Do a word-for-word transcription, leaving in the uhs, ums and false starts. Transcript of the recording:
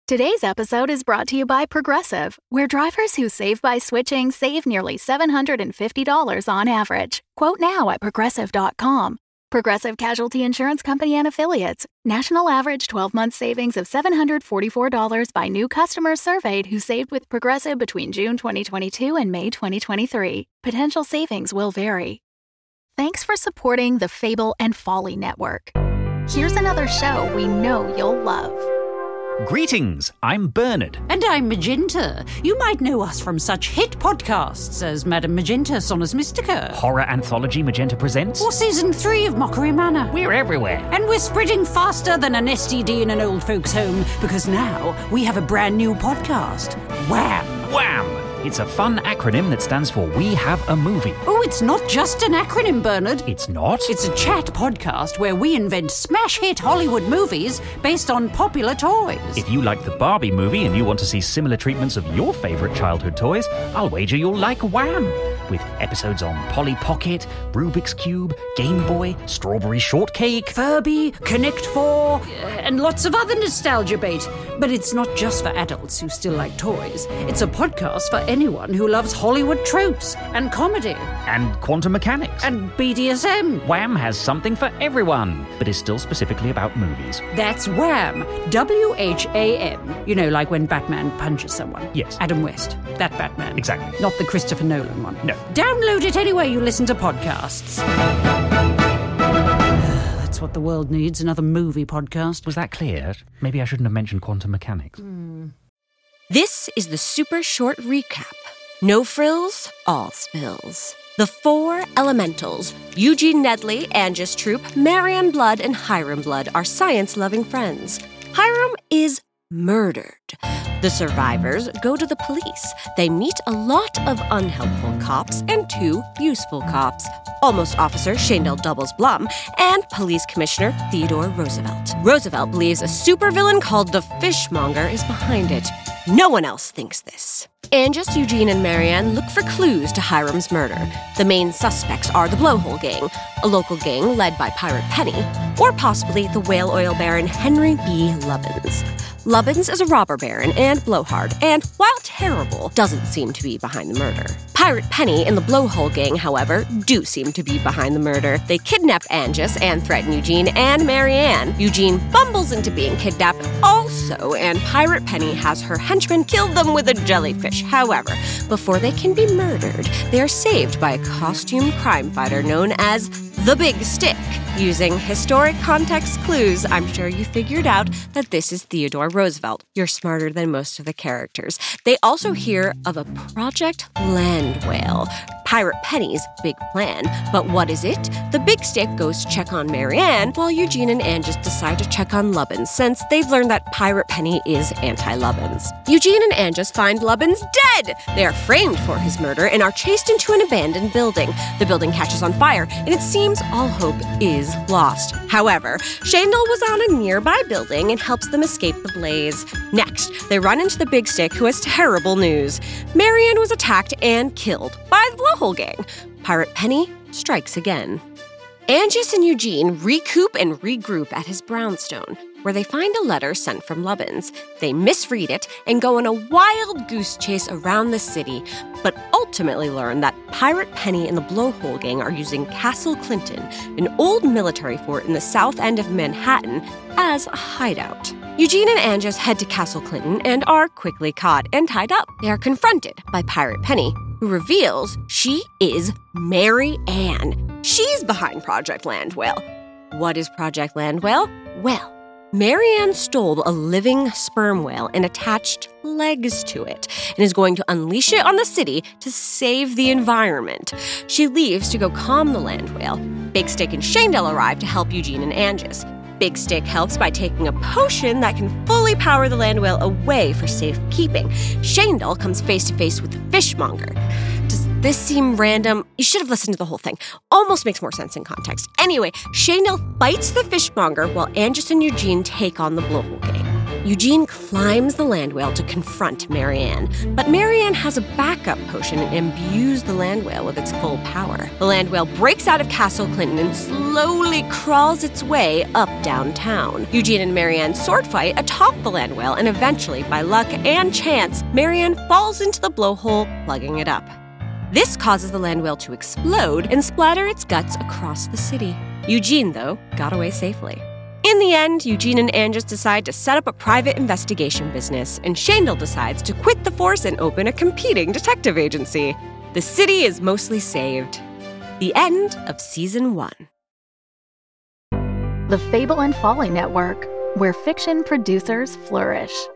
Today's episode is brought to you by Progressive, where drivers who save by switching save nearly seven hundred fifty dollars on average. Quote now at progressive dot com. Progressive Casualty Insurance Company and Affiliates. National average twelve-month savings of seven hundred forty-four dollars by new customers surveyed who saved with Progressive between June twenty twenty-two and May twenty twenty-three. Potential savings will vary. Thanks for supporting the Fable and Folly Network. Here's another show we know you'll love. Greetings, I'm Bernard. And I'm Magenta. You might know us from such hit podcasts as Madame Magenta, Sonus Mystica. Horror anthology Magenta Presents. Or Season three of Mockery Manor. We're everywhere. And we're spreading faster than an S T D in an old folks' home, because now we have a brand new podcast. Wham! Wham! It's a fun acronym that stands for We Have a Movie. Oh, it's not just an acronym, Bernard. It's not? It's a chat podcast where we invent smash hit Hollywood movies based on popular toys. If you like the Barbie movie and you want to see similar treatments of your favourite childhood toys, I'll wager you'll like Wham! With episodes on Polly Pocket, Rubik's Cube, Game Boy, Strawberry Shortcake, Furby, Connect Four, and lots of other nostalgia bait. But it's not just for adults who still like toys. It's a podcast for anyone who loves Hollywood tropes and comedy. And quantum mechanics. And B D S M. Wham has something for everyone, but is still specifically about movies. That's Wham! W H A M. You know, like when Batman punches someone. Yes. Adam West. That Batman. Exactly. Not the Christopher Nolan one. No. Download it anywhere you listen to podcasts. That's what the world needs, another movie podcast. Was that clear? Maybe I shouldn't have mentioned quantum mechanics. Mm. This is the super short recap. No frills, all spills. The four elementals, Eugene Nedley, Angus Troop, Marianne Blood, and Hiram Blood, are science-loving friends. Hiram is murdered. The survivors go to the police. They meet a lot of unhelpful cops and two useful cops, Almost Officer Shandell Doubles Blum and Police Commissioner Theodore Roosevelt. Roosevelt believes a supervillain called the Fishmonger is behind it. No one else thinks this. Angus, Eugene, and Marianne look for clues to Hiram's murder. The main suspects are the Blowhole Gang, a local gang led by Pirate Penny, or possibly the whale oil baron Henry B. Lubbins. Lubbins is a robber baron and blowhard, and while terrible, doesn't seem to be behind the murder. Pirate Penny and the Blowhole Gang, however, do seem to be behind the murder. They kidnap Angus and threaten Eugene and Marianne. Eugene bumbles into being kidnapped also, and Pirate Penny has her henchmen kill them with a jellyfish. However, before they can be murdered, they are saved by a costumed crime fighter known as the Big Stick. Using historic context clues, I'm sure you figured out that this is Theodore Roosevelt. You're smarter than most of the characters. They also hear of a Project Land Whale, Pirate Penny's big plan. But what is it? The Big Stick goes to check on Marianne, while Eugene and Angus decide to check on Lubbins, since they've learned that Pirate Penny is anti-Lubbins. Eugene and Angus find Lubbins dead! They are framed for his murder and are chased into an abandoned building. The building catches on fire, and it seems all hope is lost. However, Shandell was on a nearby building and helps them escape the blaze. Next, they run into the Big Stick, who has terrible news. Marianne was attacked and killed by the Blowhole Gang. Pirate Penny strikes again. Angus and Eugene recoup and regroup at his brownstone, where they find a letter sent from Lubbins. They misread it and go on a wild goose chase around the city, but ultimately learn that Pirate Penny and the Blowhole Gang are using Castle Clinton, an old military fort in the south end of Manhattan, as a hideout. Eugene and Angus head to Castle Clinton and are quickly caught and tied up. They are confronted by Pirate Penny, who reveals she is Mary Ann. She's behind Project Land Whale. What is Project Land Whale? Well, Marianne stole a living sperm whale and attached legs to it, and is going to unleash it on the city to save the environment. She leaves to go calm the land whale. Big Stick and Shandell arrive to help Eugene and Angus. Big Stick helps by taking a potion that can fully power the land whale away for safekeeping. Shandell comes face to face with the Fishmonger. Does this seem random? You should have listened to the whole thing. Almost makes more sense in context. Anyway, Shandell fights the Fishmonger while Angus and Eugene take on the Blowhole Gang. Eugene climbs the land whale to confront Marianne, but Marianne has a backup potion and imbues the land whale with its full power. The land whale breaks out of Castle Clinton and slowly crawls its way up downtown. Eugene and Marianne's sword fight atop the land whale, and eventually, by luck and chance, Marianne falls into the blowhole, plugging it up. This causes the land whale to explode and splatter its guts across the city. Eugene, though, got away safely. In the end, Eugene and Angus decide to set up a private investigation business, and Shandel decides to quit the force and open a competing detective agency. The city is mostly saved. The end of season one. The Fable and Folly Network, where fiction producers flourish.